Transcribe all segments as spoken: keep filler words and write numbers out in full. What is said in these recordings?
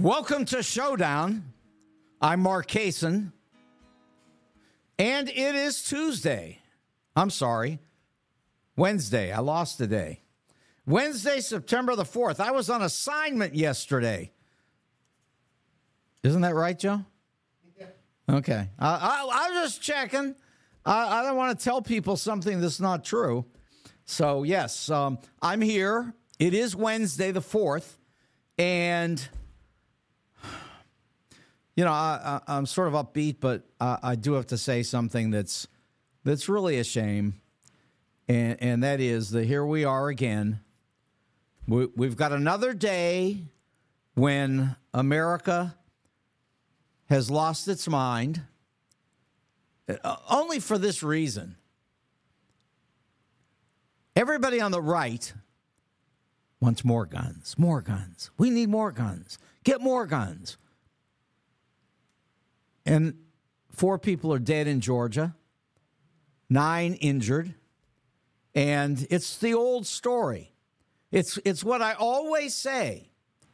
Welcome to Showdown. I'm Mark Kaysen, and it is Tuesday. I'm sorry, Wednesday. I lost a day. Wednesday, September the fourth. I was on assignment yesterday. Isn't that right, Joe? Yeah. Okay. Uh, I, I was just checking. I, I don't want to tell people something that's not true. So, yes, um, I'm here. It is Wednesday the fourth, and you know, I, I, I'm sort of upbeat, but uh, I do have to say something that's that's really a shame, and and that is that here we are again. We, we've got another day when America has lost its mind, uh, only for this reason. Everybody on the right wants more guns, more guns. We need more guns. Get more guns. And four people are dead in Georgia, nine injured, and it's the old story. It's it's what I always say.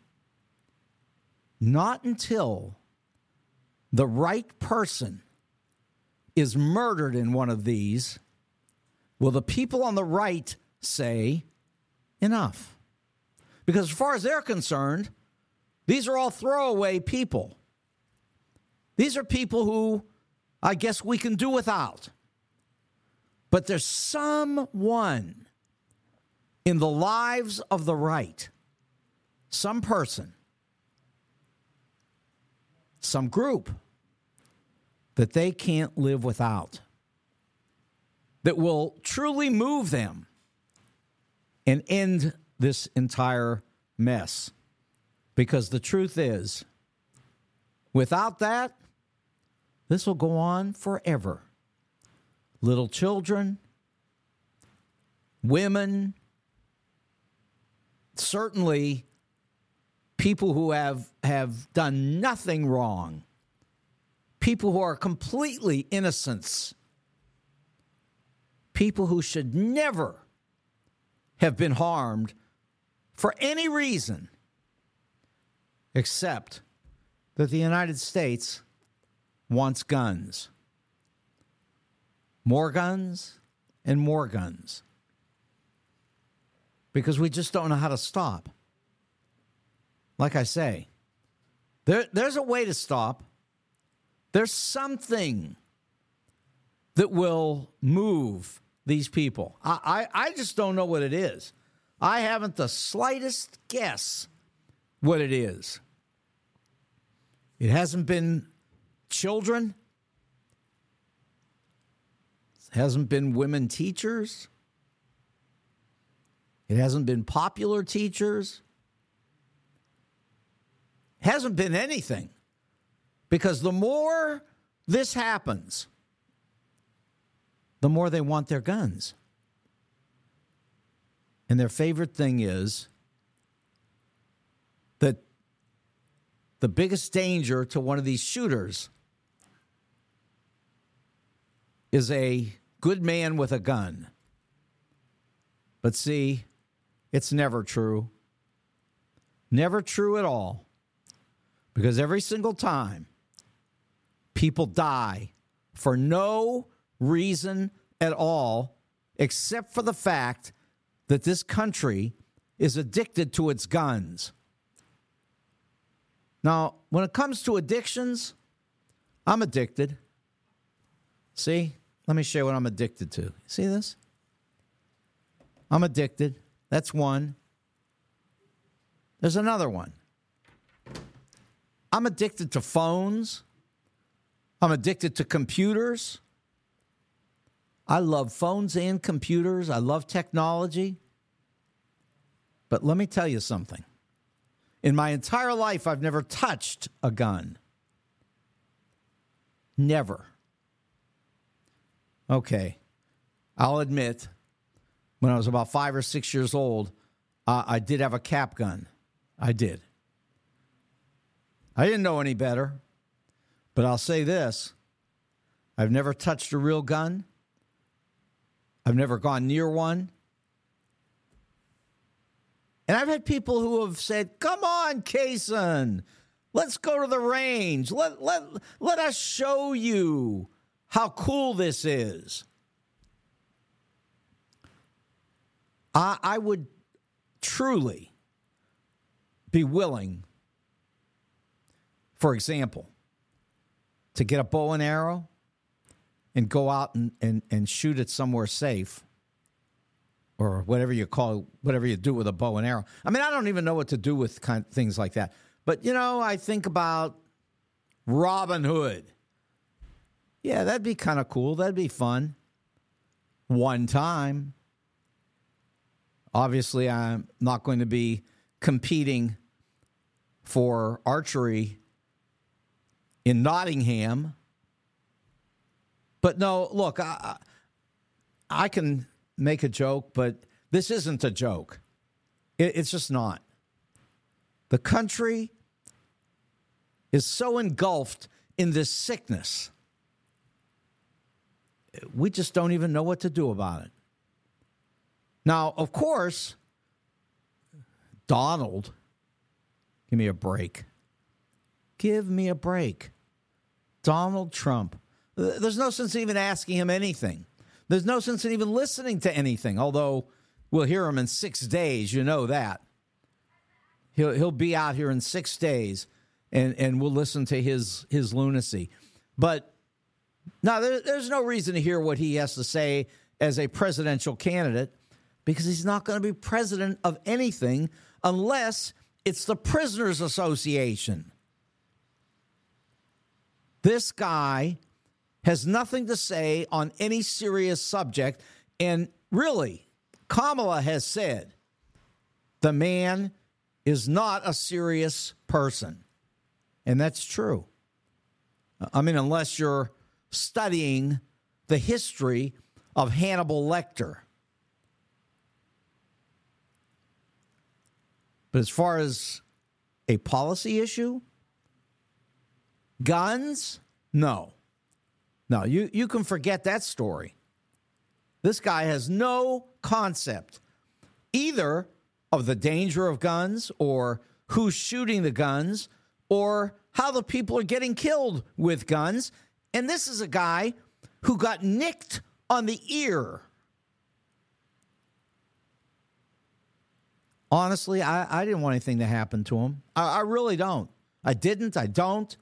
Not until the right person is murdered in one of these will the people on the right say enough. Because as far as they're concerned, these are all throwaway people. These are people who I guess we can do without. But there's someone in the lives of the right, some person, some group that they can't live without, that will truly move them and end this entire mess. Because the truth is, without that, this will go on forever. Little children, women, certainly people who have, have done nothing wrong, people who are completely innocents, people who should never have been harmed for any reason except that the United States wants guns. More guns and more guns. Because we just don't know how to stop. Like I say, there, there's a way to stop. There's something that will move these people. I, I, I just don't know what it is. I haven't the slightest guess what it is. It hasn't been children. It hasn't been women teachers. It hasn't been popular teachers. It hasn't been anything. Because the more this happens, the more they want their guns. And their favorite thing is that the biggest danger to one of these shooters is a good man with a gun. But see, it's never true. Never true at all. Because every single time, people die for no reason at all, except for the fact that this country is addicted to its guns. Now, when it comes to addictions, I'm addicted. See? Let me show you what I'm addicted to. See this? I'm addicted. That's one. There's another one. I'm addicted to phones. I'm addicted to computers. I love phones and computers. I love technology. But let me tell you something. In my entire life, I've never touched a gun. Never. Okay. I'll admit, when I was about five or six years old, uh, I did have a cap gun. I did. I didn't know any better. But I'll say this. I've never touched a real gun. I've never gone near one. And I've had people who have said, come on, Kaysen, Let's go to the range. Let, let, let us show you how cool this is. I, I would truly be willing, for example, to get a bow and arrow and go out and, and, and shoot it somewhere safe, or whatever you call, whatever you do with a bow and arrow. I mean, I don't even know what to do with kind of things like that. But, you know, I think about Robin Hood. Yeah, that'd be kind of cool. That'd be fun. One time. Obviously, I'm not going to be competing for archery in Nottingham. But no, look, I, I can make a joke, but this isn't a joke. It, it's just not. The country is so engulfed in this sickness. We just don't even know what to do about it. Now, of course, Donald, give me a break. Give me a break. Donald Trump. There's no sense in even asking him anything. There's no sense in even listening to anything, although we'll hear him in six days. You know that. He'll he'll be out here in six days, and, and we'll listen to his, his lunacy. But no, there, there's no reason to hear what he has to say as a presidential candidate, because he's not going to be president of anything unless it's the Prisoners Association. This guy has nothing to say on any serious subject. And really, Kamala has said the man is not a serious person. And that's true. I mean, unless you're studying the history of Hannibal Lecter. But as far as a policy issue, guns, no. No, you, you can forget that story. This guy has no concept either of the danger of guns or who's shooting the guns or how the people are getting killed with guns. And this is a guy who got nicked on the ear. Honestly, I, I didn't want anything to happen to him. I, I really don't. I didn't. I don't.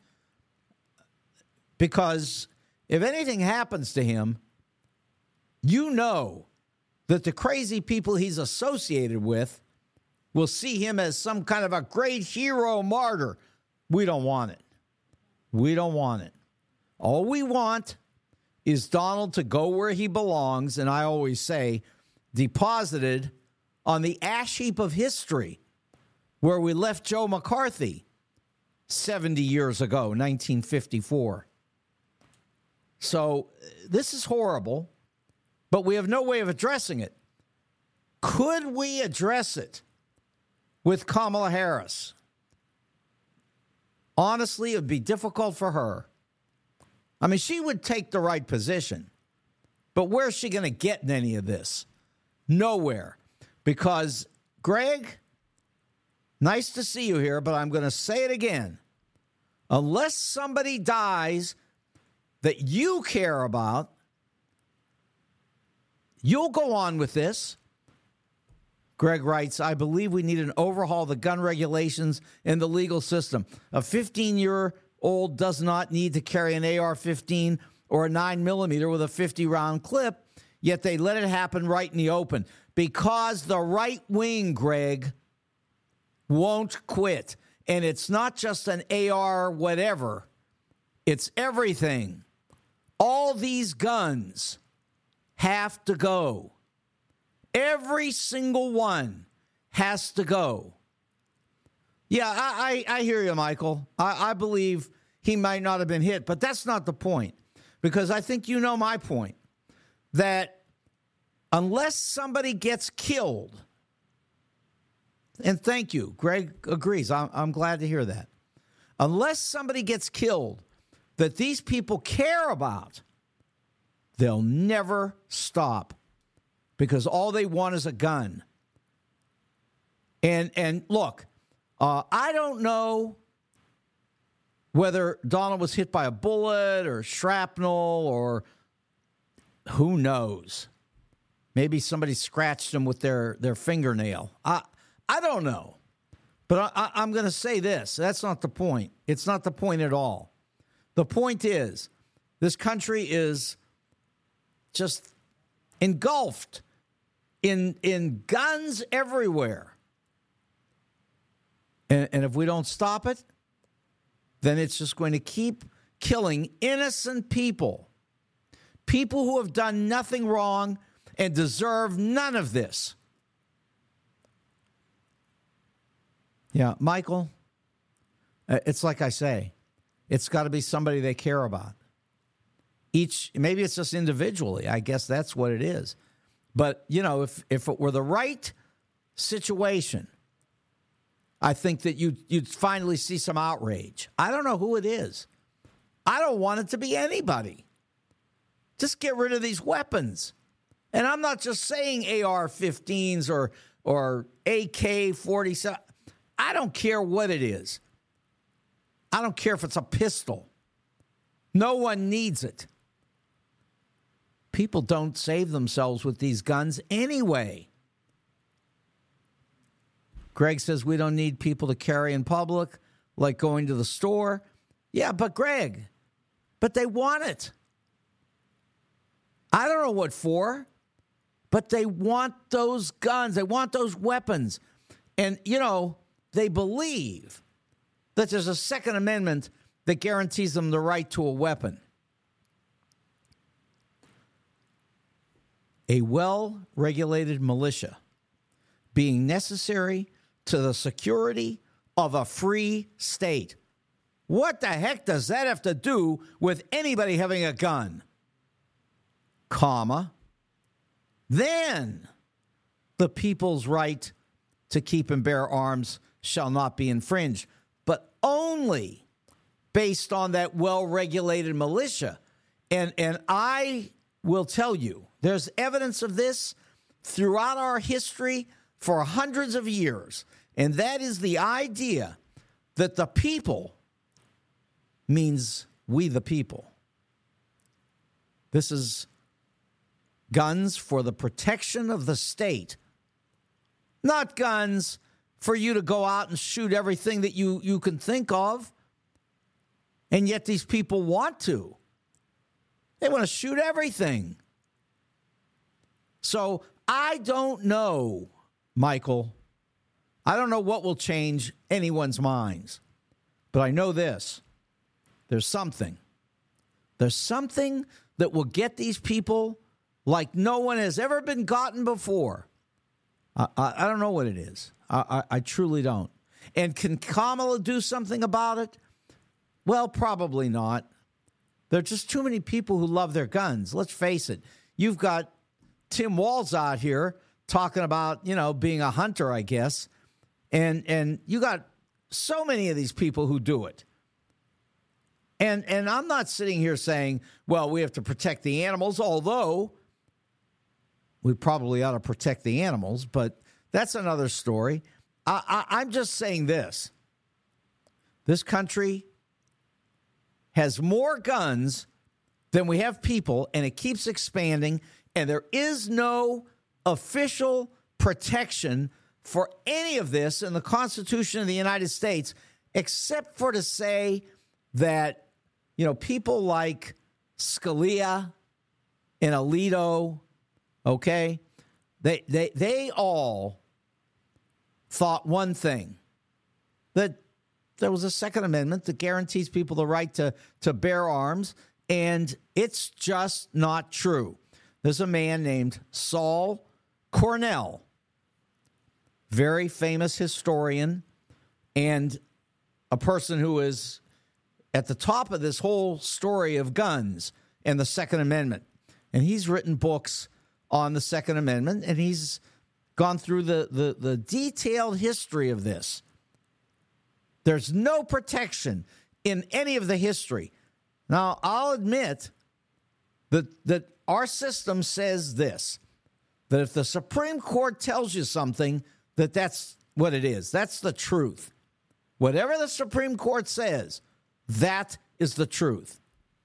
Because if anything happens to him, you know that the crazy people he's associated with will see him as some kind of a great hero martyr. We don't want it. We don't want it. All we want is Donald to go where he belongs, and I always say, deposited on the ash heap of history where we left Joe McCarthy seventy years ago, nineteen fifty-four. So this is horrible, but we have no way of addressing it. Could we address it with Kamala Harris? Honestly, it would be difficult for her. I mean, she would take the right position, but where's she going to get in any of this? Nowhere. Because, Greg, nice to see you here, but I'm going to say it again. Unless somebody dies that you care about, you'll go on with this. Greg writes, I believe we need an overhaul of the gun regulations in the legal system. A fifteen-year-old does not need to carry an A R fifteen or a nine millimeter with a fifty-round clip, yet they let it happen right in the open. Because the right wing, Greg, won't quit. And it's not just an A R whatever. It's everything. All these guns have to go. Every single one has to go. Yeah, I, I, I hear you, Michael. I, I believe he might not have been hit, but that's not the point. Because I think you know my point. That unless somebody gets killed, and thank you, Greg agrees. I'm, I'm glad to hear that. Unless somebody gets killed that these people care about, they'll never stop because all they want is a gun. And and look, uh, I don't know Whether Donald was hit by a bullet or shrapnel or who knows. Maybe somebody scratched him with their, their fingernail. I I don't know. But I, I, I'm going to say this. That's not the point. It's not the point at all. The point is, this country is just engulfed in, in guns everywhere. And, and if we don't stop it, then it's just going to keep killing innocent people. People who have done nothing wrong and deserve none of this. Yeah, Michael, it's like I say, it's got to be somebody they care about. Each, maybe it's just individually. I guess that's what it is. But, you know, if, if it were the right situation, I think that you'd, you'd finally see some outrage. I don't know who it is. I don't want it to be anybody. Just get rid of these weapons. And I'm not just saying A R fifteens or, or A K forty-seven. I don't care what it is. I don't care if it's a pistol. No one needs it. People don't save themselves with these guns anyway. Greg says we don't need people to carry in public, like going to the store. Yeah, but Greg, but they want it. I don't know what for, but they want those guns. They want those weapons. And, you know, they believe that there's a Second Amendment that guarantees them the right to a weapon. A well-regulated militia being necessary to the security of a free state. What the heck does that have to do with anybody having a gun? Comma. Then the people's right to keep and bear arms shall not be infringed, but only based on that well-regulated militia. And, and I will tell you, there's evidence of this throughout our history for hundreds of years, and that is the idea that the people means we the people. This is guns for the protection of the state, not guns for you to go out and shoot everything that you, you can think of. And yet these people want to. They want to shoot everything. So I don't know, Michael. I don't know what will change anyone's minds. But I know this. There's something. There's something that will get these people like no one has ever been gotten before. I, I, I don't know what it is. I, I, I truly don't. And can Kamala do something about it? Well, probably not. There are just too many people who love their guns. Let's face it. You've got Tim Walz out here talking about, you know, being a hunter, I guess. And and you got so many of these people who do it. And and I'm not sitting here saying, well, we have to protect the animals, although we probably ought to protect the animals, but that's another story. I, I, I'm just saying this. This country has more guns than we have people, and it keeps expanding, and there is no official protection for any of this in the Constitution of the United States, except for to say that, you know, people like Scalia and Alito, okay, they they they all thought one thing, that there was a Second Amendment that guarantees people the right to, to bear arms, and it's just not true. There's a man named Saul Cornell, very famous historian, and a person who is at the top of this whole story of guns and the Second Amendment. And he's written books on the Second Amendment, and he's gone through the, the, the detailed history of this. There's no protection in any of the history. Now, I'll admit that, that our system says this, that if the Supreme Court tells you something, that that's what it is. That's the truth. Whatever the Supreme Court says, That is the truth.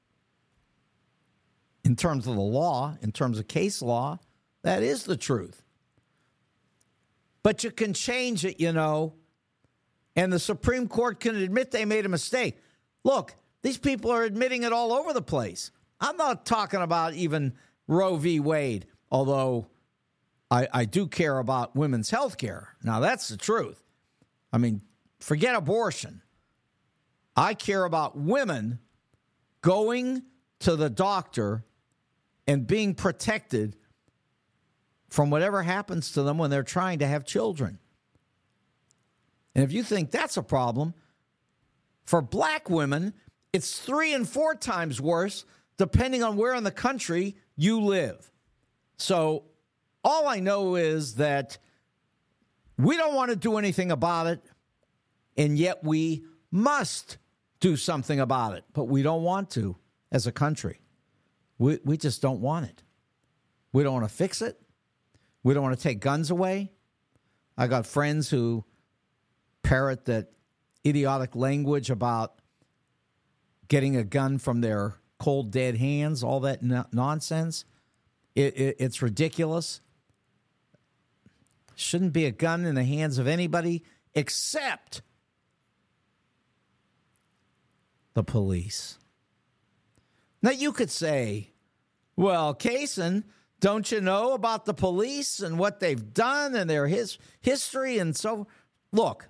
In terms of the law, in terms of case law, that is the truth. But you can change it, you know, and the Supreme Court can admit they made a mistake. Look, these people are admitting it all over the place. I'm not talking about even Roe v. Wade, although I, I do care about women's health care. Now, that's the truth. I mean, forget abortion. I care about women going to the doctor and being protected from whatever happens to them when they're trying to have children. And if you think that's a problem, for black women, it's three and four times worse, depending on where in the country you live. So all I know is that we don't want to do anything about it, and yet we must do something about it. But we don't want to as a country. We, we just don't want it. We don't want to fix it. We don't want to take guns away. I got friends who parrot that idiotic language about getting a gun from their cold, dead hands, all that no- nonsense. It, it, it's ridiculous. Shouldn't be a gun in the hands of anybody except the police. Now, you could say, well, Kaysen, don't you know about the police and what they've done and their his, history and so? Look,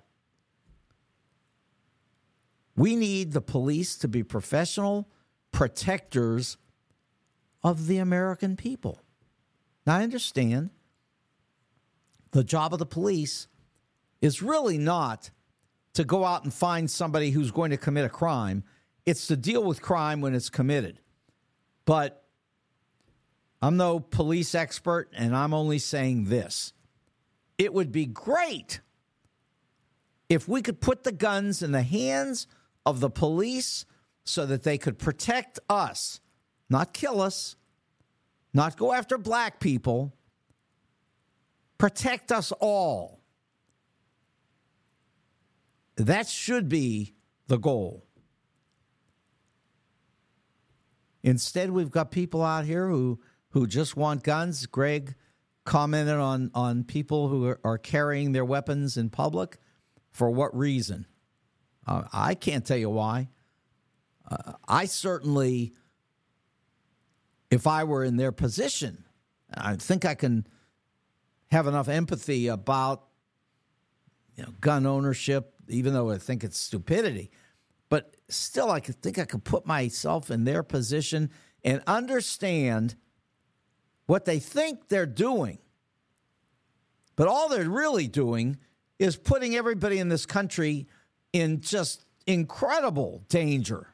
we need the police to be professional protectors of the American people. Now, I understand the job of the police is really not to go out and find somebody who's going to commit a crime. It's to deal with crime when it's committed. But I'm no police expert, and I'm only saying this. It would be great if we could put the guns in the hands of the police so that they could protect us, not kill us, not go after black people, protect us all. That should be the goal. Instead, we've got people out here who, who just want guns. Greg commented on, on people who are, are carrying their weapons in public. For what reason? Uh, I can't tell you why. Uh, I certainly, if I were in their position, I think I can have enough empathy about, you know, gun ownership, even though I think it's stupidity. But still, I could think I could put myself in their position and understand what they think they're doing. But all they're really doing is putting everybody in this country in just incredible danger.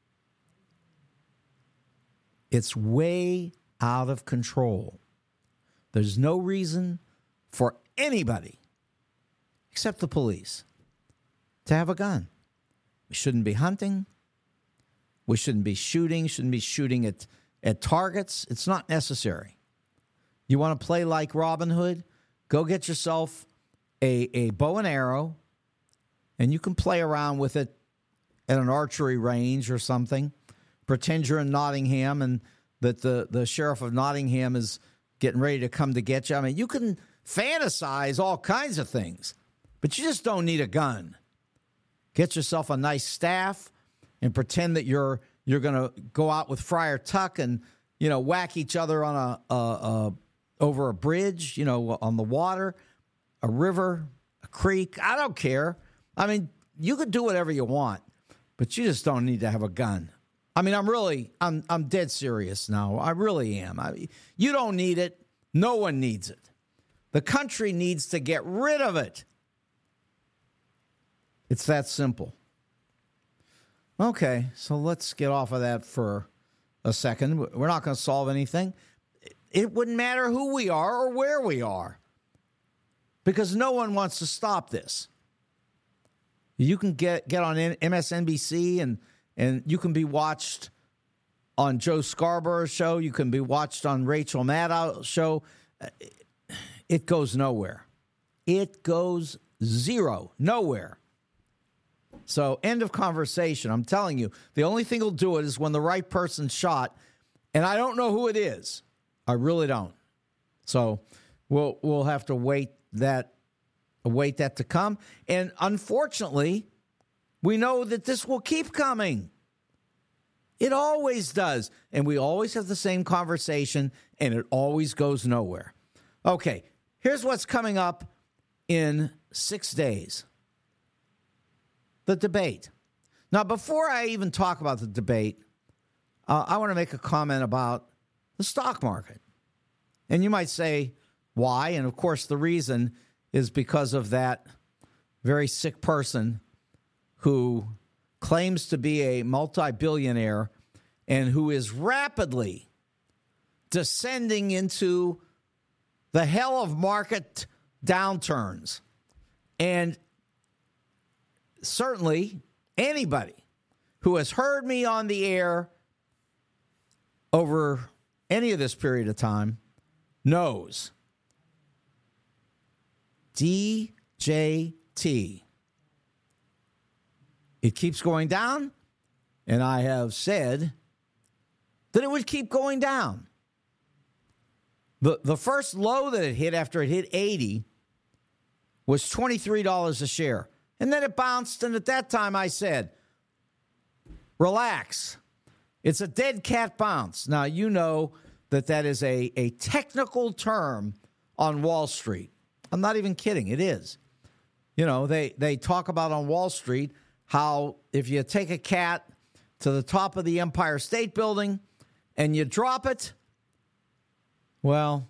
It's way out of control. There's no reason for anybody, except the police, to have a gun. We shouldn't be hunting. We shouldn't be shooting. Shouldn't be shooting at, at targets. It's not necessary. You want to play like Robin Hood? Go get yourself a, a bow and arrow, and you can play around with it at an archery range or something. Pretend you're in Nottingham and that the, the sheriff of Nottingham is getting ready to come to get you. I mean, you can fantasize all kinds of things, but you just don't need a gun. Get yourself a nice staff and pretend that you're you're going to go out with Friar Tuck and, you know, whack each other on a, a, a over a bridge, you know, on the water, a river, a creek. I don't care. I mean, you could do whatever you want, but you just don't need to have a gun. I mean, I'm really, I'm I'm dead serious now. I really am. I, you don't need it. No one needs it. The country needs to get rid of it. It's that simple. Okay, so let's get off of that for a second. We're not going to solve anything. It wouldn't matter who we are or where we are, because no one wants to stop this. You can get, get on M S N B C and, and you can be watched on Joe Scarborough's show. You can be watched on Rachel Maddow's show. It goes nowhere. It goes zero, nowhere. So end of conversation. I'm telling you, the only thing will do it is when the right person's shot, and I don't know who it is. I really don't. So we'll we'll have to wait that wait that to come. And unfortunately, we know that this will keep coming. It always does. And we always have the same conversation, and it always goes nowhere. Okay, here's what's coming up in six days. The debate. Now, before I even talk about the debate, uh, I want to make a comment about the stock market. And you might say, why? And, of course, the reason is because of that very sick person who claims to be a multi-billionaire and who is rapidly descending into the hell of market downturns. And certainly anybody who has heard me on the air over any of this period of time knows D J T. It keeps going down, and I have said that it would keep going down. The, the first low that it hit after it hit eighty was twenty-three dollars a share. And then it bounced, and at that time I said, relax. It's a dead cat bounce. Now, you know that that is a, a technical term on Wall Street. I'm not even kidding. It is. You know, they, they talk about on Wall Street how if you take a cat to the top of the Empire State Building and you drop it, well,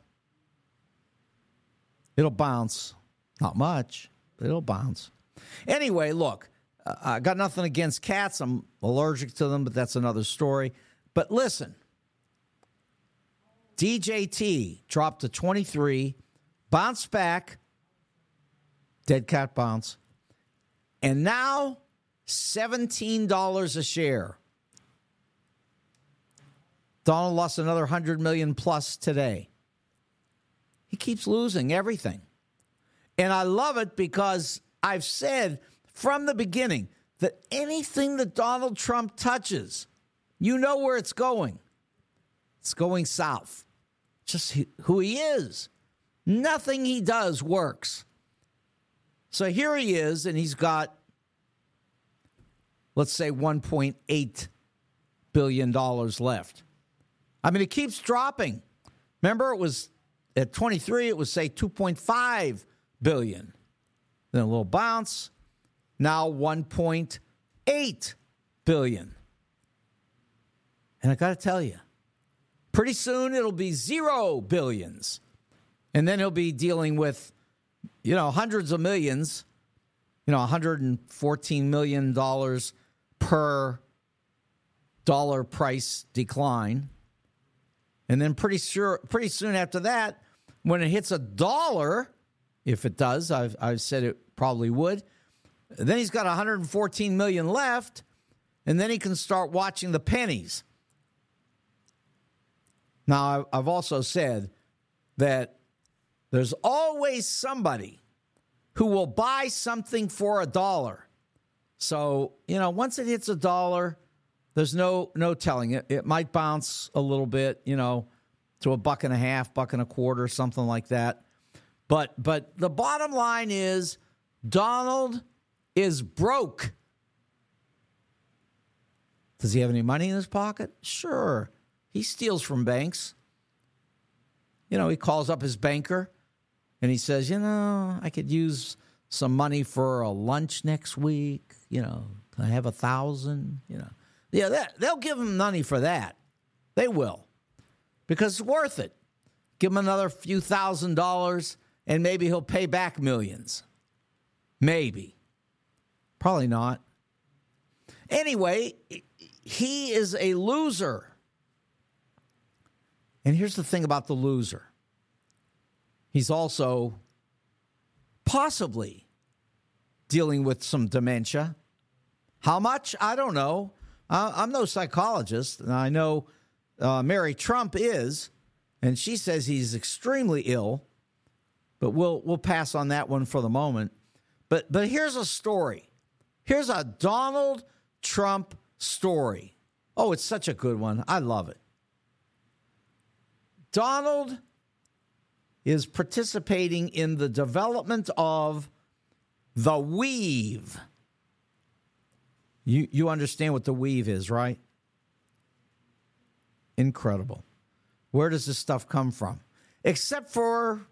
it'll bounce. Not much, but it'll bounce. Anyway, look, uh, I got nothing against cats. I'm allergic to them, but that's another story. But listen, D J T dropped to twenty-three, bounced back, dead cat bounce, and now seventeen dollars a share. Donald lost another one hundred million dollars plus today. He keeps losing everything. And I love it because I've said from the beginning that anything that Donald Trump touches, you know where it's going. It's going south. Just who he is. Nothing he does works. So here he is, and he's got, let's say, one point eight billion dollars left. I mean, it keeps dropping. Remember, it was at twenty-three, it was, say, two point five billion dollars. Then a little bounce. Now one point eight billion dollars. And I got to tell you, pretty soon it'll be zero billions. And then he'll be dealing with, you know, hundreds of millions, you know, one hundred fourteen million dollars per dollar price decline. And then pretty sure, pretty soon after that, when it hits a dollar, if it does, I've, I've said it probably would, then he's got one hundred fourteen million dollars left, and then he can start watching the pennies. Now, I've also said that there's always somebody who will buy something for a dollar. So, you know, once it hits a dollar, there's no no telling it. It might bounce a little bit, you know, to a buck and a half, buck and a quarter, something like that. But but the bottom line is Donald is broke. Does he have any money in his pocket? Sure. He steals from banks. You know, he calls up his banker and he says, you know, I could use some money for a lunch next week. You know, can I have a thousand? You know, yeah, that, they'll give him money for that. They will, because it's worth it. Give him another few thousand dollars and maybe he'll pay back millions. Maybe. Probably not. Anyway, he is a loser. And here's the thing about the loser. He's also possibly dealing with some dementia. How much? I don't know. Uh, I'm no psychologist. And I know uh, Mary Trump is, and she says he's extremely ill. But we'll we'll pass on that one for the moment. But but here's a story. Here's a Donald Trump story. Oh, it's such a good one. I love it. Donald is participating in the development of the weave. You, you understand what the weave is, right? Incredible. Where does this stuff come from? Except for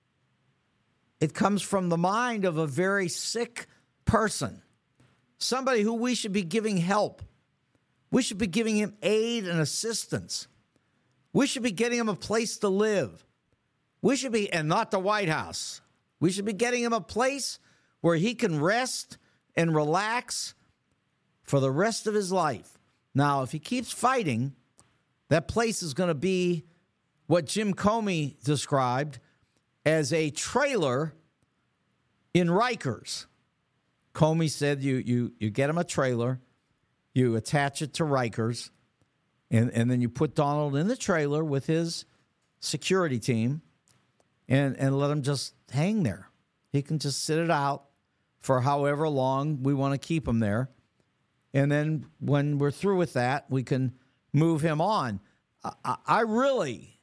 it comes from the mind of a very sick person, somebody who we should be giving help. We should be giving him aid and assistance. We should be getting him a place to live. We should be, and not the White House, we should be getting him a place where he can rest and relax for the rest of his life. Now, if he keeps fighting, that place is going to be what Jim Comey described as a trailer in Rikers. Comey said you you you get him a trailer, you attach it to Rikers, and, and then you put Donald in the trailer with his security team and, and let him just hang there. He can just sit it out for however long we want to keep him there. And then when we're through with that, we can move him on. I, I really,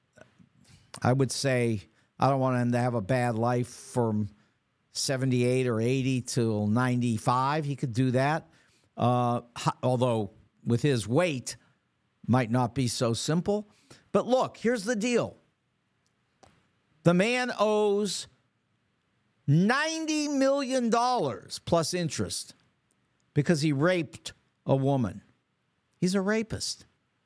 I would say, I don't want him to have a bad life from seventy-eight or eighty till ninety-five. He could do that. Uh, although with his weight, might not be so simple. But look, here's the deal. The man owes ninety million dollars plus interest because he raped a woman. He's a rapist.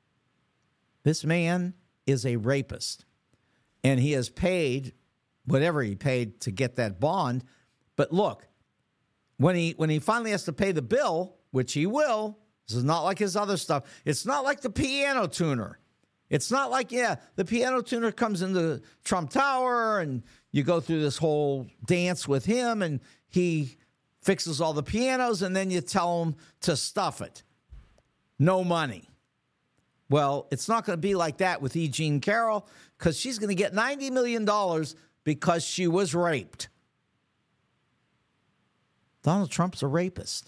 This man is a rapist. And he has paid whatever he paid to get that bond. But look, when he when he finally has to pay the bill, which he will, this is not like his other stuff. It's not like the piano tuner. It's not like, yeah, the piano tuner comes into Trump Tower and you go through this whole dance with him and he fixes all the pianos and then you tell him to stuff it. No money. Well, it's not going to be like that with E. Jean Carroll because she's going to get ninety million dollars because she was raped. Donald Trump's a rapist.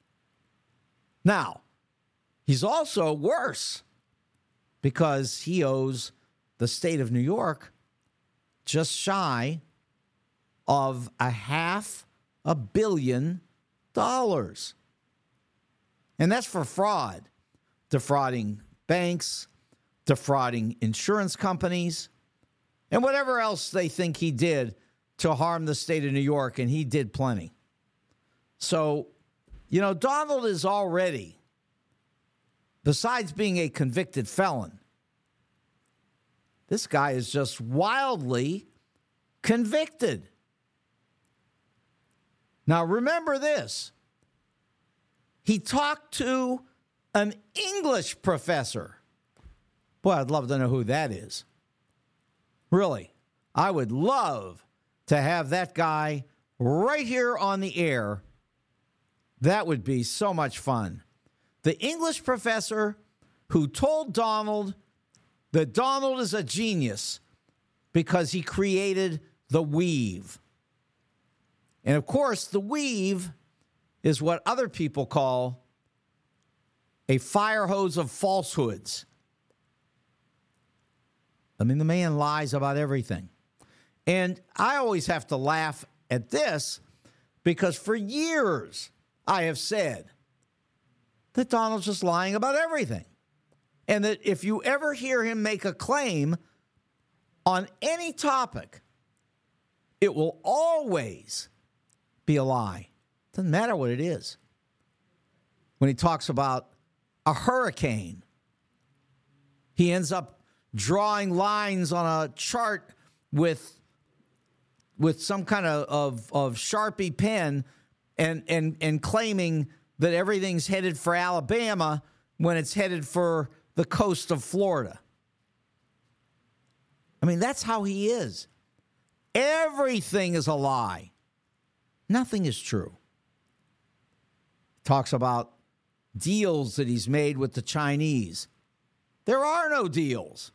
Now, he's also worse because he owes the state of New York just shy of a half a billion dollars. And that's for fraud, defrauding banks, defrauding insurance companies, and whatever else they think he did to harm the state of New York, and he did plenty. So, you know, Donald is already, besides being a convicted felon, this guy is just wildly convicted. Now, remember this. He talked to an English professor. Boy, I'd love to know who that is. Really, I would love to have that guy right here on the air. That would be so much fun. The English professor who told Donald that Donald is a genius because he created the weave. And of course, the weave is what other people call a fire hose of falsehoods. I mean, the man lies about everything. And I always have to laugh at this because for years I have said that Donald's just lying about everything. And that if you ever hear him make a claim on any topic, it will always be a lie. Doesn't matter what it is. When he talks about a hurricane, he ends up drawing lines on a chart with with some kind of, of, of Sharpie pen and, and, and claiming that everything's headed for Alabama when it's headed for the coast of Florida. I mean, that's how he is. Everything is a lie. Nothing is true. Talks about deals that he's made with the Chinese. There are no deals.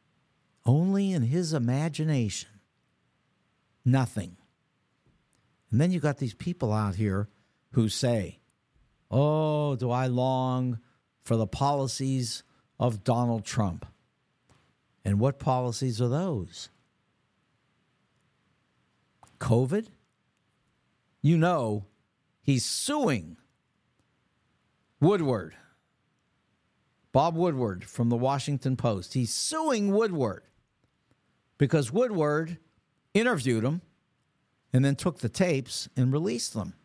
Only in his imagination. Nothing. And then you got these people out here who say, oh, do I long for the policies of Donald Trump? And what policies are those? COVID? You know, he's suing Woodward. Bob Woodward from the Washington Post. He's suing Woodward because Woodward interviewed him and then took the tapes and released them.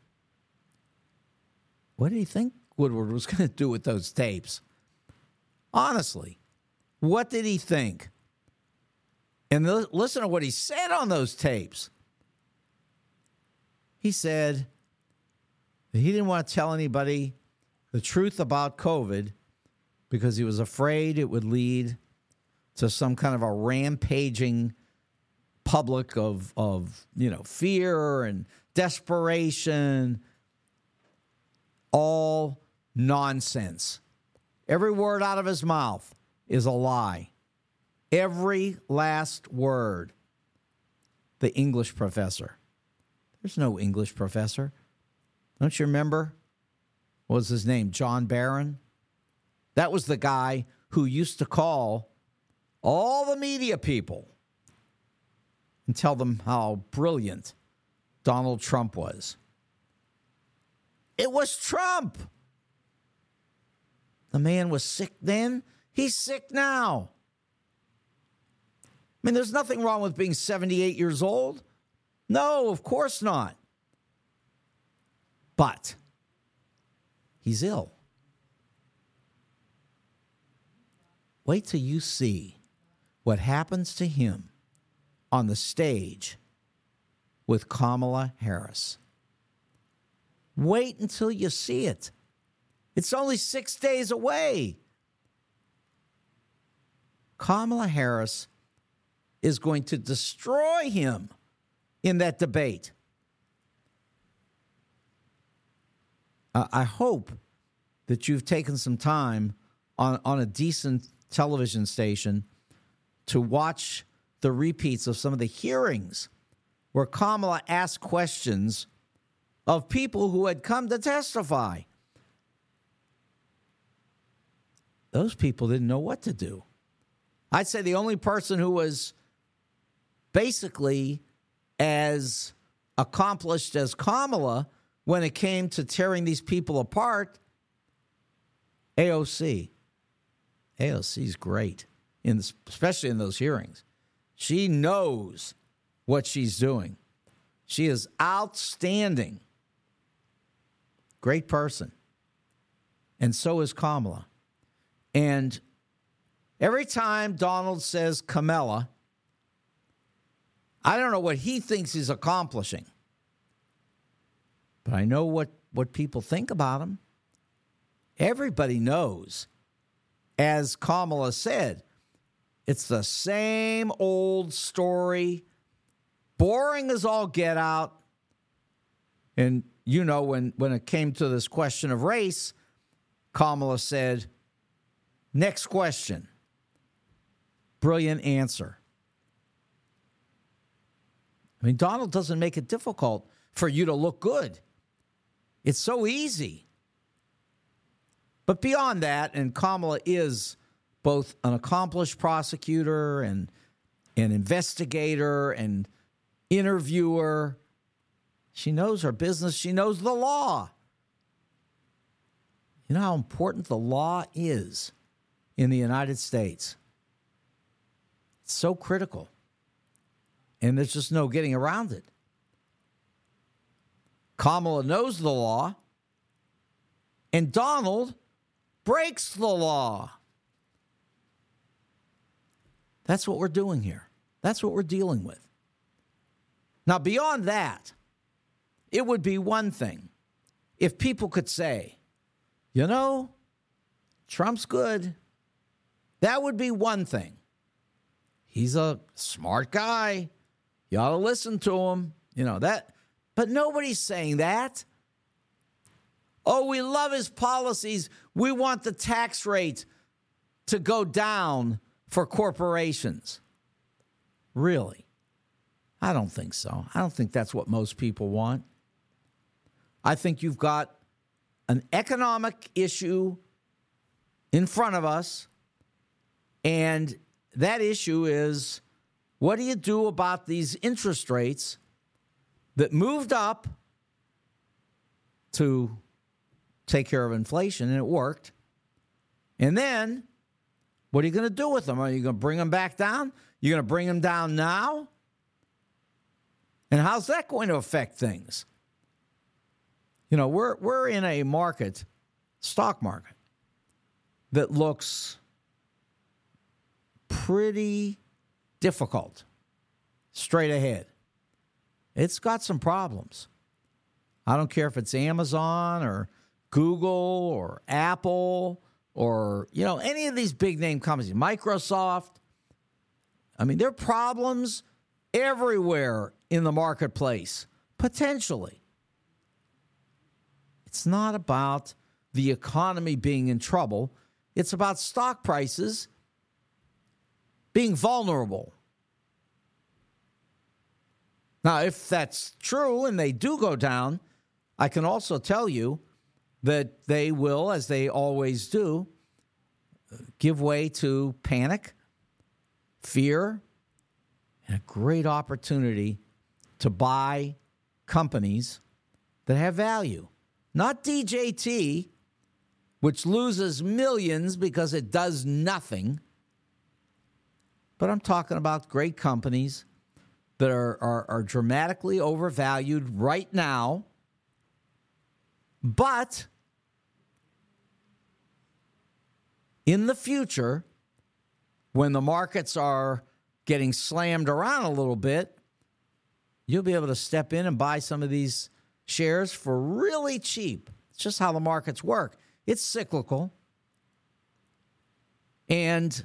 What did he think Woodward was going to do with those tapes? Honestly, what did he think? And listen to what he said on those tapes. He said that he didn't want to tell anybody the truth about COVID because he was afraid it would lead to some kind of a rampaging public of, of you know, fear and desperation. All nonsense. Every word out of his mouth is a lie. Every last word. The English professor. There's no English professor. Don't you remember? What was his name? John Barron? That was the guy who used to call all the media people and tell them how brilliant Donald Trump was. It was Trump. The man was sick then. He's sick now. I mean, there's nothing wrong with being seventy-eight years old. No, of course not. But he's ill. Wait till you see what happens to him on the stage with Kamala Harris. Wait until you see it. It's only six days away. Kamala Harris is going to destroy him in that debate. Uh, I hope that you've taken some time on, on a decent television station to watch the repeats of some of the hearings where Kamala asked questions of people who had come to testify. Those people didn't know what to do. I'd say the only person who was basically as accomplished as Kamala when it came to tearing these people apart, A O C. A O C's great, in this, especially in those hearings. She knows what she's doing. She is outstanding. Great person. And so is Kamala. And every time Donald says Kamala, I don't know what he thinks he's accomplishing. But I know what, what people think about him. Everybody knows, as Kamala said, it's the same old story, boring as all get out. And, you know, when, when it came to this question of race, Kamala said, next question. Brilliant answer. I mean, Donald doesn't make it difficult for you to look good. It's so easy. But beyond that, and Kamala is both an accomplished prosecutor and an investigator and interviewer. She knows her business. She knows the law. You know how important the law is in the United States? It's so critical. And there's just no getting around it. Kamala knows the law, and Donald breaks the law. That's what we're doing here. That's what we're dealing with. Now, beyond that, it would be one thing if people could say, you know, Trump's good. That would be one thing. He's a smart guy. You ought to listen to him. You know, that. But nobody's saying that. Oh, we love his policies. We want the tax rate to go down for corporations. Really? I don't think so. I don't think that's what most people want. I think you've got an economic issue in front of us, and that issue is, what do you do about these interest rates that moved up to take care of inflation, and it worked? And then, what are you going to do with them? Are you going to bring them back down? You're going to bring them down now? And how's that going to affect things? You know, we're we're in a market, stock market, that looks pretty difficult straight ahead. It's got some problems. I don't care if it's Amazon or Google or Apple or, you know, any of these big name companies, Microsoft. I mean, there are problems everywhere in the marketplace, potentially. It's not about the economy being in trouble. It's about stock prices being vulnerable. Now, if that's true and they do go down, I can also tell you that they will, as they always do, give way to panic, fear, and a great opportunity to buy companies that have value. Not D J T, which loses millions because it does nothing. But I'm talking about great companies that are, are, are dramatically overvalued right now. But in the future, when the markets are getting slammed around a little bit, you'll be able to step in and buy some of these shares for really cheap. It's just how the markets work. It's cyclical. And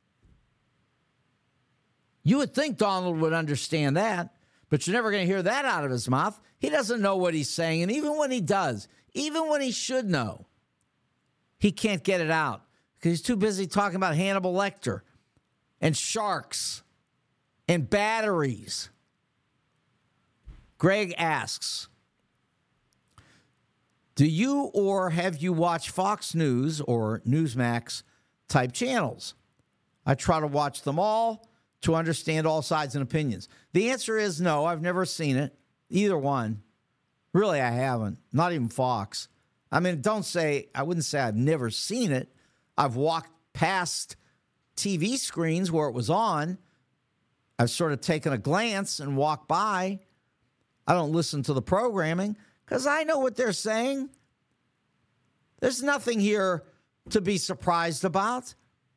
you would think Donald would understand that, but you're never going to hear that out of his mouth. He doesn't know what he's saying, and even when he does, even when he should know, he can't get it out because he's too busy talking about Hannibal Lecter and sharks and batteries. Greg asks, do you or have you watched Fox News or Newsmax type channels? I try to watch them all to understand all sides and opinions. The answer is no, I've never seen it, either one. Really, I haven't. Not even Fox. I mean, don't say, I wouldn't say I've never seen it. I've walked past T V screens where it was on. I've sort of taken a glance and walked by. I don't listen to the programming because I know what they're saying. There's nothing here to be surprised about.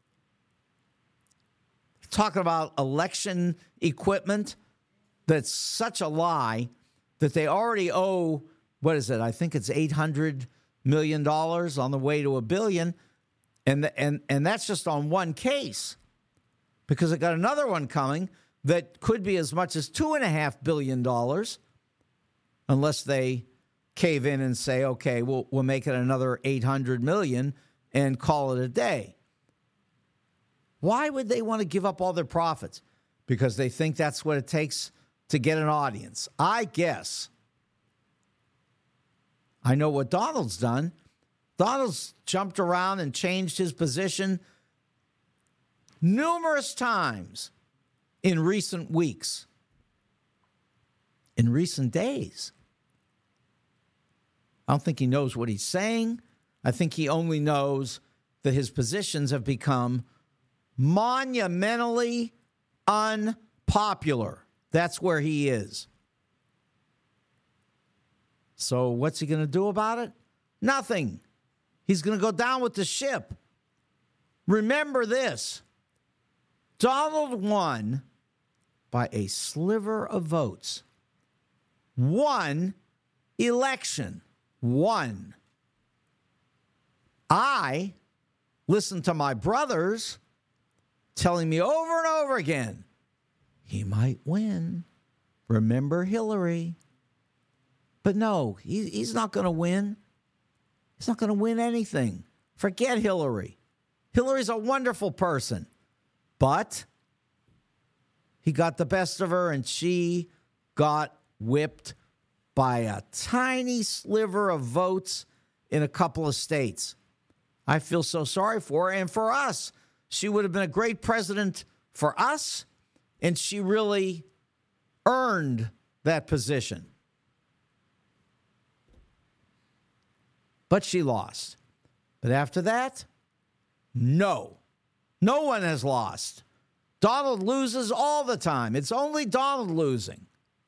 Talking about election equipment that's such a lie that they already owe, what is it? I think it's eight hundred million dollars on the way to a billion. And, the, and, and that's just on one case because it got another one coming that could be as much as two point five billion dollars unless they cave in and say, okay, we'll, we'll make it another eight hundred million dollars and call it a day. Why would they want to give up all their profits? Because they think that's what it takes to get an audience. I guess. I know what Donald's done. Donald's jumped around and changed his position numerous times in recent weeks, in recent days. I don't think he knows what he's saying. I think he only knows that his positions have become monumentally unpopular. That's where he is. So what's he going to do about it? Nothing. He's going to go down with the ship. Remember this. Donald won by a sliver of votes. One election. One. I listened to my brothers telling me over and over again, he might win. Remember Hillary. But no, he, he's not going to win. He's not going to win anything. Forget Hillary. Hillary's a wonderful person. But he got the best of her, and she got whipped by a tiny sliver of votes in a couple of states. I feel so sorry for her. And for us, she would have been a great president for us, and she really earned that position. But she lost. But after that, no. No one has lost. Donald loses all the time. It's only Donald losing.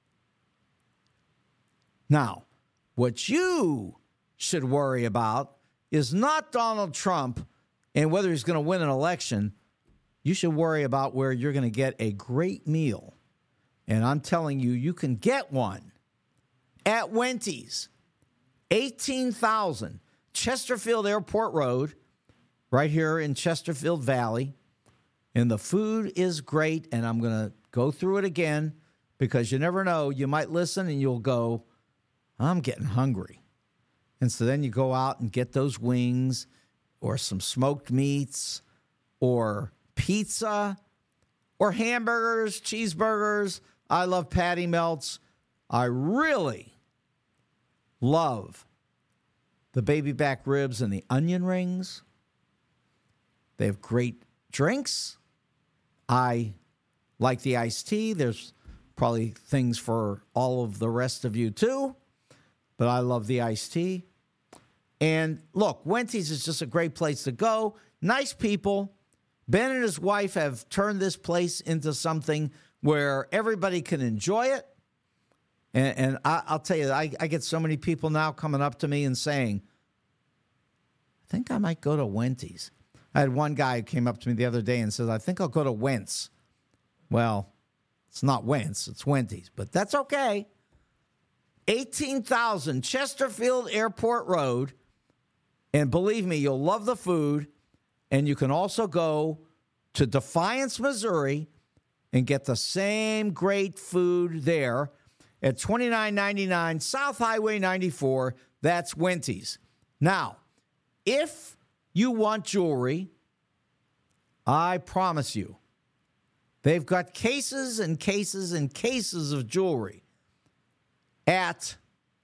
Now, what you should worry about is not Donald Trump and whether he's going to win an election. You should worry about where you're going to get a great meal. And I'm telling you, you can get one at Wendy's. eighteen thousand Chesterfield Airport Road, right here in Chesterfield Valley. And the food is great, and I'm going to go through it again because you never know. You might listen and you'll go, I'm getting hungry. And so then you go out and get those wings or some smoked meats or pizza or hamburgers, cheeseburgers. I love patty melts. I really love the baby back ribs and the onion rings. They have great drinks. I like the iced tea. There's probably things for all of the rest of you too, but I love the iced tea. And look, Wendy's is just a great place to go. Nice people. Ben and his wife have turned this place into something where everybody can enjoy it. And, and I, I'll tell you, I, I get so many people now coming up to me and saying, I think I might go to Wendy's. I had one guy who came up to me the other day and says, I think I'll go to Wentz. Well, it's not Wentz, it's Wendy's, but that's okay. eighteen thousand Chesterfield Airport Road. And believe me, you'll love the food. And you can also go to Defiance, Missouri, and get the same great food there at twenty-nine ninety-nine South Highway ninety-four. That's Wendy's. Now, if you want jewelry, I promise you, they've got cases and cases and cases of jewelry at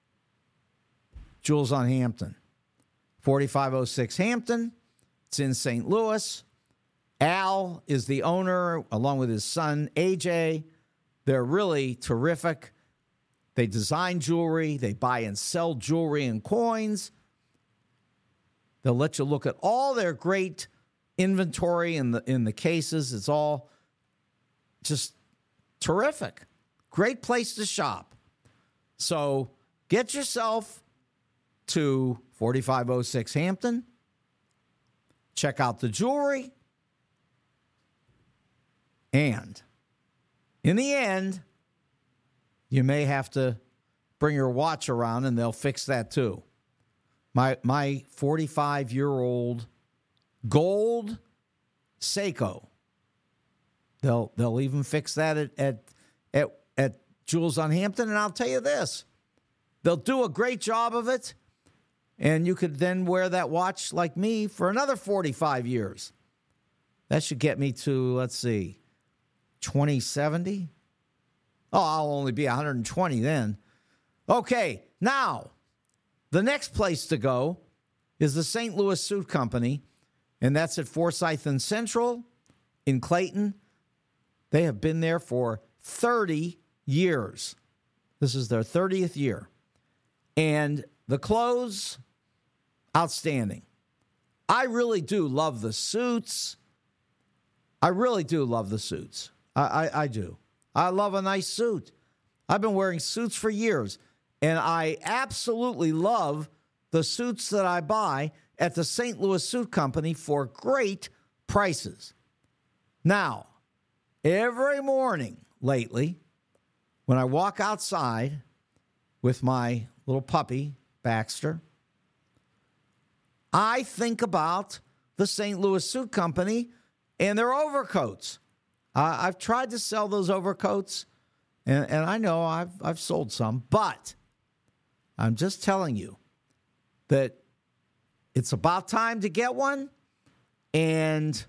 Jewels on Hampton. forty-five oh six Hampton. It's in Saint Louis. Al is the owner, along with his son, A J. They're really terrific. They design jewelry. They buy and sell jewelry and coins. They'll let you look at all their great inventory in the in the cases. It's all just terrific. Great place to shop. So get yourself to forty-five oh six Hampton. Check out the jewelry. And in the end, you may have to bring your watch around and they'll fix that too. My my forty-five-year-old gold Seiko. They'll they'll even fix that at at at, at Jewels on Hampton. And I'll tell you this, they'll do a great job of it, and you could then wear that watch like me for another forty-five years. That should get me to, let's see, twenty seventy. Oh, I'll only be one hundred twenty then. Okay, now, the next place to go is the Saint Louis Suit Company, and that's at Forsyth and Central in Clayton. They have been there for thirty years. This is their thirtieth year. And the clothes, outstanding. I really do love the suits. I really do love the suits. I, I, I do. I love a nice suit. I've been wearing suits for years, and I absolutely love the suits that I buy at the Saint Louis Suit Company for great prices. Now, every morning lately, when I walk outside with my little puppy, Baxter, I think about the Saint Louis Suit Company and their overcoats. Uh, I've tried to sell those overcoats, and, and I know I've I've sold some, but I'm just telling you that it's about time to get one, and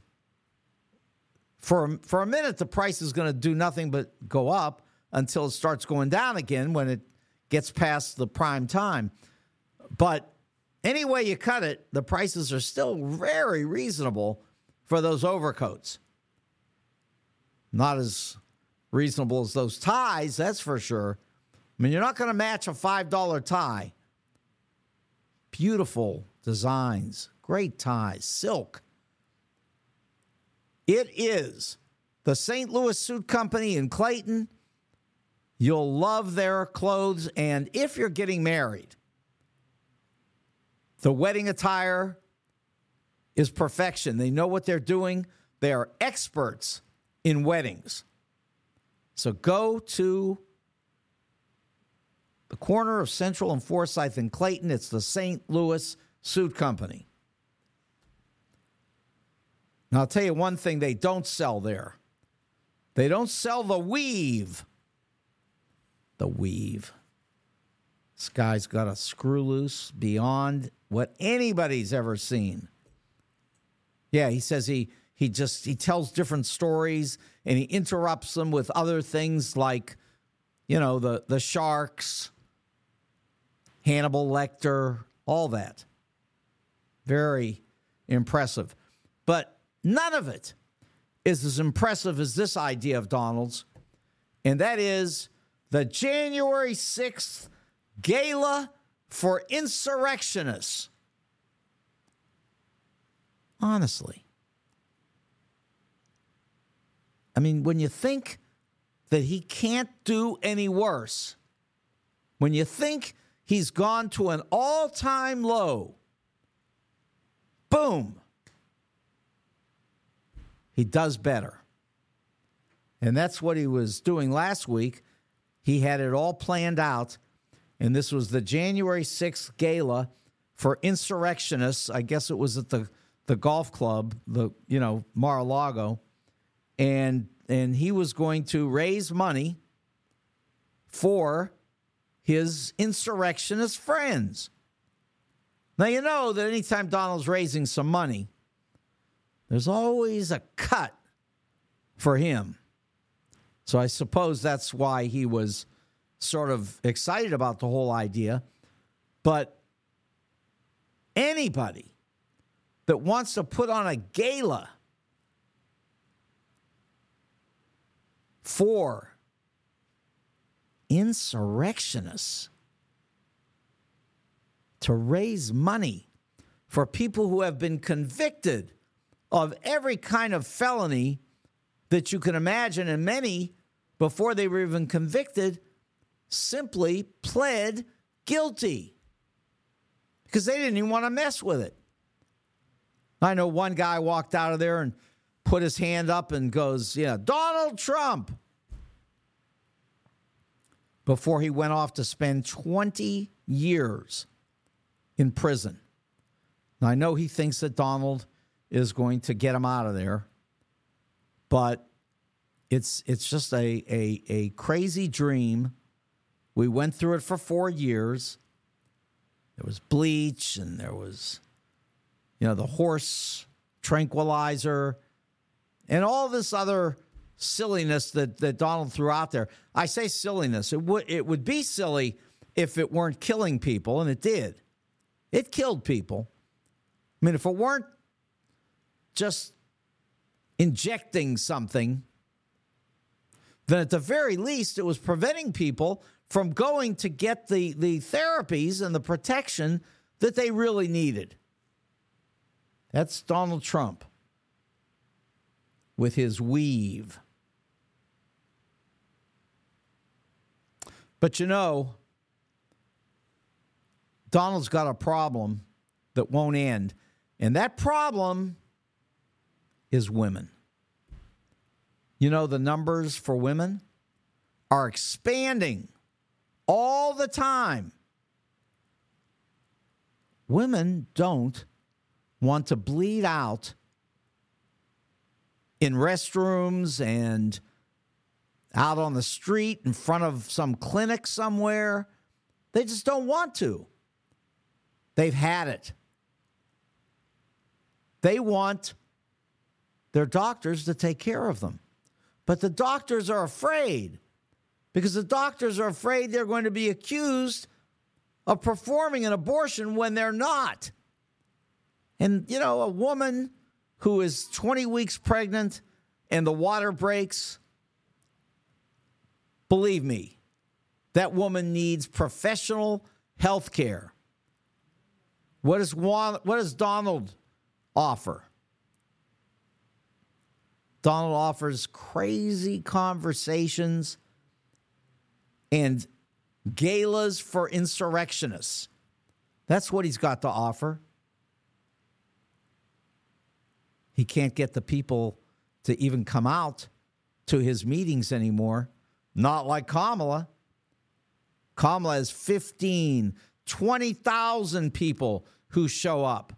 for, for a minute, the price is going to do nothing but go up until it starts going down again when it gets past the prime time. But any way you cut it, the prices are still very reasonable for those overcoats. Not as reasonable as those ties, that's for sure. I mean, you're not going to match a five dollar tie. Beautiful designs, great ties, silk. It is the Saint Louis Suit Company in Clayton. You'll love their clothes. And if you're getting married, the wedding attire is perfection. They know what they're doing. They are experts in weddings. So go to the corner of Central and Forsyth in Clayton. It's the Saint Louis Suit Company. Now, I'll tell you one thing they don't sell there. They don't sell the weave. The weave. This guy's got a screw loose beyond what anybody's ever seen. Yeah, he says he he just he tells different stories and he interrupts them with other things like, you know, the the sharks, Hannibal Lecter, all that. Very impressive. But none of it is as impressive as this idea of Donald's, and that is the January sixth Gala for Insurrectionists. Honestly. I mean, when you think that he can't do any worse, when you think he's gone to an all-time low, boom, he does better. And that's what he was doing last week. He had it all planned out. And this was the January sixth Gala for Insurrectionists. I guess it was at the, the golf club, the you know, Mar-a-Lago. And, and he was going to raise money for his insurrectionist friends. Now, you know that anytime Donald's raising some money, there's always a cut for him. So I suppose that's why he was sort of excited about the whole idea. But anybody that wants to put on a gala for insurrectionists to raise money for people who have been convicted of every kind of felony that you can imagine, and many, before they were even convicted, simply pled guilty because they didn't even want to mess with it. I know one guy walked out of there and put his hand up and goes, yeah, Donald Trump, before he went off to spend twenty years in prison. Now, I know he thinks that Donald is going to get him out of there, but it's it's just a, a, a crazy dream. We went through it for four years. There was bleach and there was, you know, the horse tranquilizer and all this other silliness that, that Donald threw out there. I say silliness. It would it would be silly if it weren't killing people, and it did. It killed people. I mean, if it weren't just injecting something, then at the very least it was preventing people from going to get the, the therapies and the protection that they really needed. That's Donald Trump with his weave. But you know, Donald's got a problem that won't end, and that problem is women. You know, the numbers for women are expanding all the time. Women don't want to bleed out in restrooms and out on the street in front of some clinic somewhere. They just don't want to. They've had it. They want their doctors to take care of them. But the doctors are afraid because the doctors are afraid they're going to be accused of performing an abortion when they're not. And, you know, a woman who is twenty weeks pregnant and the water breaks, believe me, that woman needs professional health care. What does, what does Donald offer? Donald offers crazy conversations and galas for insurrectionists. That's what he's got to offer. He can't get the people to even come out to his meetings anymore. Not like Kamala. Kamala has fifteen, twenty thousand people who show up.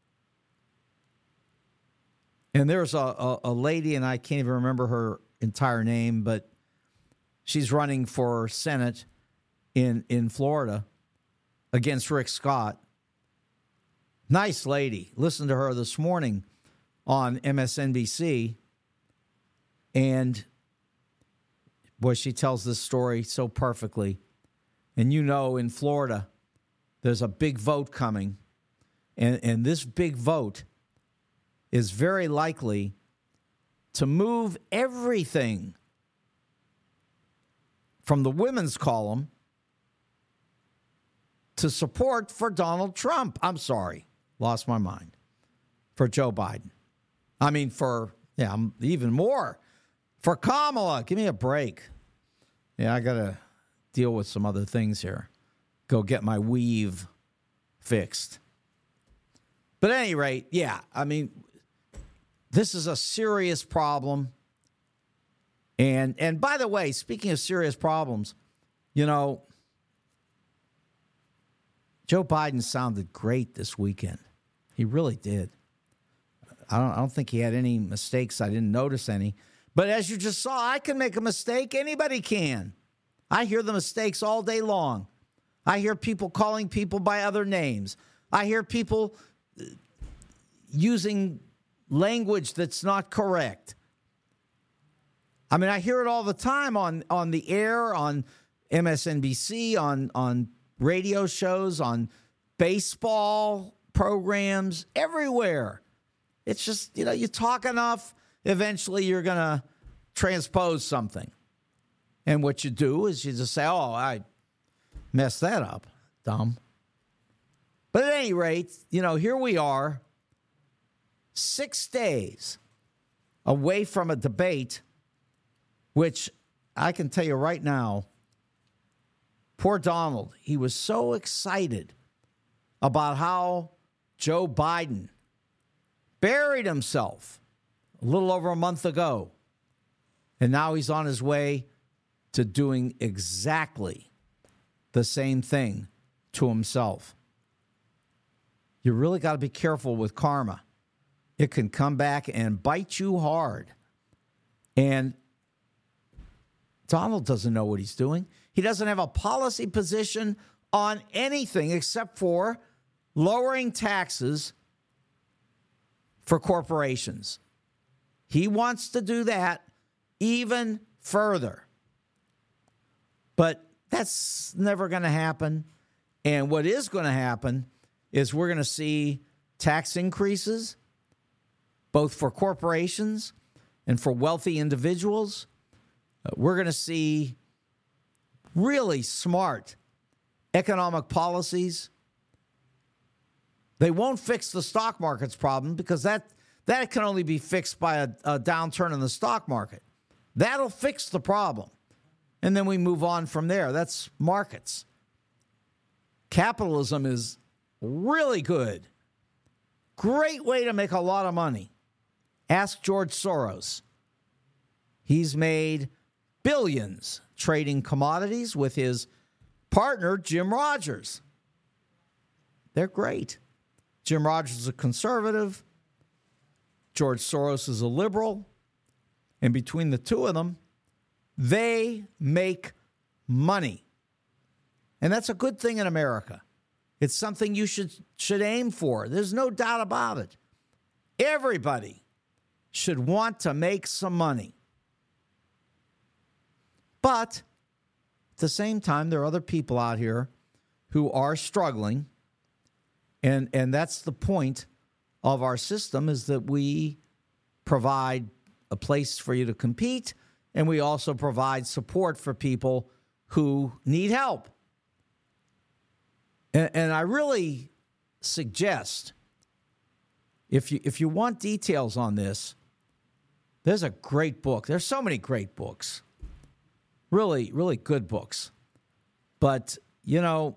And there's a, a, a lady, and I can't even remember her entire name, but she's running for Senate in, in Florida against Rick Scott. Nice lady. Listened to her this morning on M S N B C. And, boy, she tells this story so perfectly. And you know, in Florida, there's a big vote coming. And, and this big vote is very likely to move everything from the women's column to support for Donald Trump. I'm sorry, lost my mind. For Joe Biden. I mean, for, yeah, even more. For Kamala, give me a break. Yeah, I got to deal with some other things here. Go get my weave fixed. But at any rate, yeah, I mean, this is a serious problem. And and by the way, speaking of serious problems, you know, Joe Biden sounded great this weekend. He really did. I don't, I don't think he had any mistakes. I didn't notice any. But as you just saw, I can make a mistake. Anybody can. I hear the mistakes all day long. I hear people calling people by other names. I hear people using language that's not correct. I mean, I hear it all the time on, on the air, on M S N B C, on, on radio shows, on baseball programs, everywhere. It's just, you know, you talk enough, eventually you're going to transpose something. And what you do is you just say, oh, I messed that up, dumb. But at any rate, you know, here we are, six days away from a debate, which I can tell you right now, poor Donald, he was so excited about how Joe Biden buried himself a little over a month ago. And now he's on his way to doing exactly the same thing to himself. You really got to be careful with karma. It can come back and bite you hard. And Donald doesn't know what he's doing. He doesn't have a policy position on anything except for lowering taxes for corporations. He wants to do that even further. But that's never going to happen. And what is going to happen is we're going to see tax increases, both for corporations and for wealthy individuals. Uh, we're going to see really smart economic policies. They won't fix the stock market's problem because that, that can only be fixed by a, a downturn in the stock market. That'll fix the problem. And then we move on from there. That's markets. Capitalism is really good. Great way to make a lot of money. Ask George Soros. He's made billions trading commodities with his partner, Jim Rogers. They're great. Jim Rogers is a conservative. George Soros is a liberal. And between the two of them, they make money. And that's a good thing in America. It's something you should, should aim for. There's no doubt about it. Everybody should want to make some money. But At the same time, there are other people out here who are struggling. And, and that's the point of our system, is that we provide a place for you to compete, and we also provide support for people who need help. And, and I really suggest, if you if you want details on this, there's a great book. There's so many great books. Really, really good books. But, you know,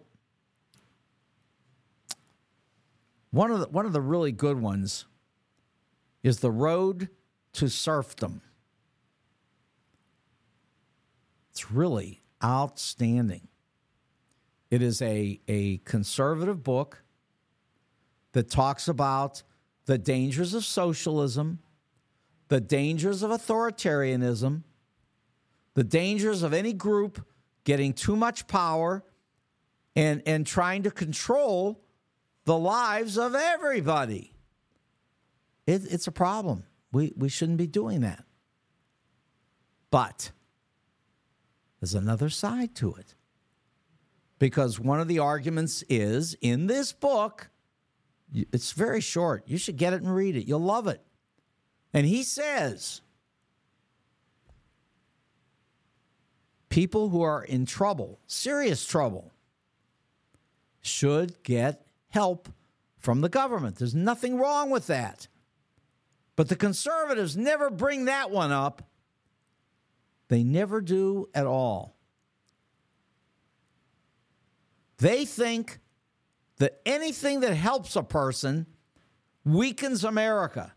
one of the, one of the really good ones is The Road to Serfdom. It's really outstanding. It is a, a conservative book that talks about the dangers of socialism, the dangers of authoritarianism, the dangers of any group getting too much power and, and trying to control the lives of everybody. It, it's a problem. We, we shouldn't be doing that. But there's another side to it. Because one of the arguments is, in this book, it's very short. You should get it and read it. You'll love it. And he says, people who are in trouble, serious trouble, should get help from the government. There's nothing wrong with that. But the conservatives never bring that one up. They never do at all. They think that anything that helps a person weakens America.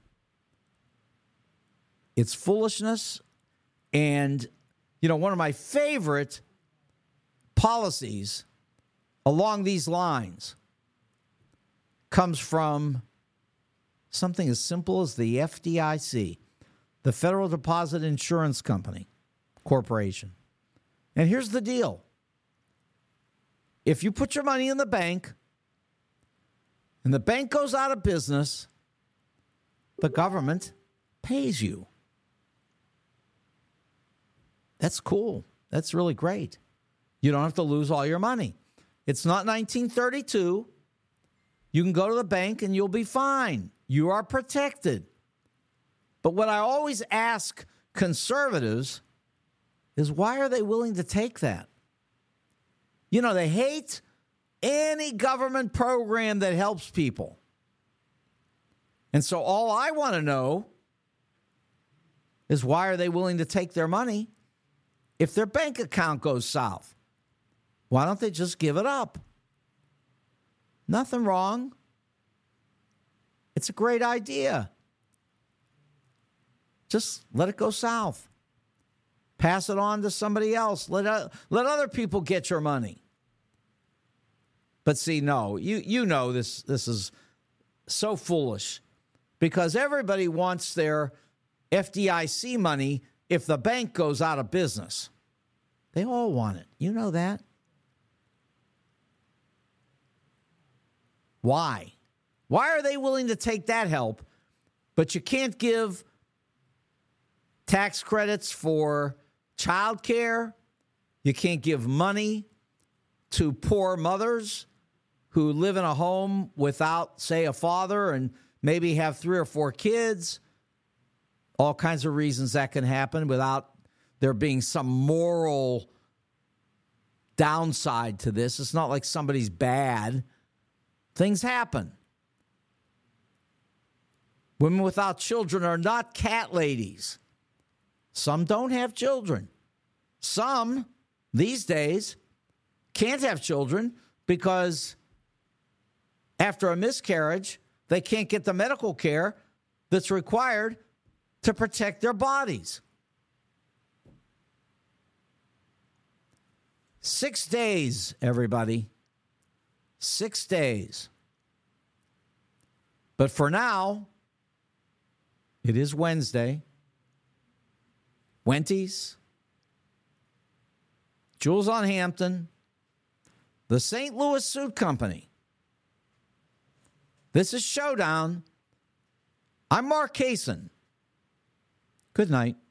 It's foolishness. And, you know, one of my favorite policies along these lines comes from something as simple as the F D I C, the Federal Deposit Insurance Company Corporation. And here's the deal. If you put your money in the bank and the bank goes out of business, the government pays you. That's cool. That's really great. You don't have to lose all your money. It's not nineteen thirty-two. You can go to the bank and you'll be fine. You are protected. But what I always ask conservatives is, why are they willing to take that? You know, they hate any government program that helps people. And so all I want to know is, why are they willing to take their money if their bank account goes south? Why don't they just give it up? Nothing wrong. It's a great idea. Just let it go south. Pass it on to somebody else. Let, uh, let other people get your money. But see, no, you you know this this is so foolish, because everybody wants their F D I C money if the bank goes out of business. They all want it. You know that. Why? Why are they willing to take that help, but you can't give tax credits for child care? You can't give money to poor mothers who live in a home without, say, a father and maybe have three or four kids. All kinds of reasons that can happen without there being some moral downside to this. It's not like somebody's bad. Things happen. Women without children are not cat ladies. Some don't have children. Some, these days, can't have children because after a miscarriage, they can't get the medical care that's required to protect their bodies. Six days, everybody. Six days. But for now, it is Wednesday. Wenties, Jules on Hampton, the Saint Louis Suit Company. This is Showdown. I'm Mark Kaysen. Good night.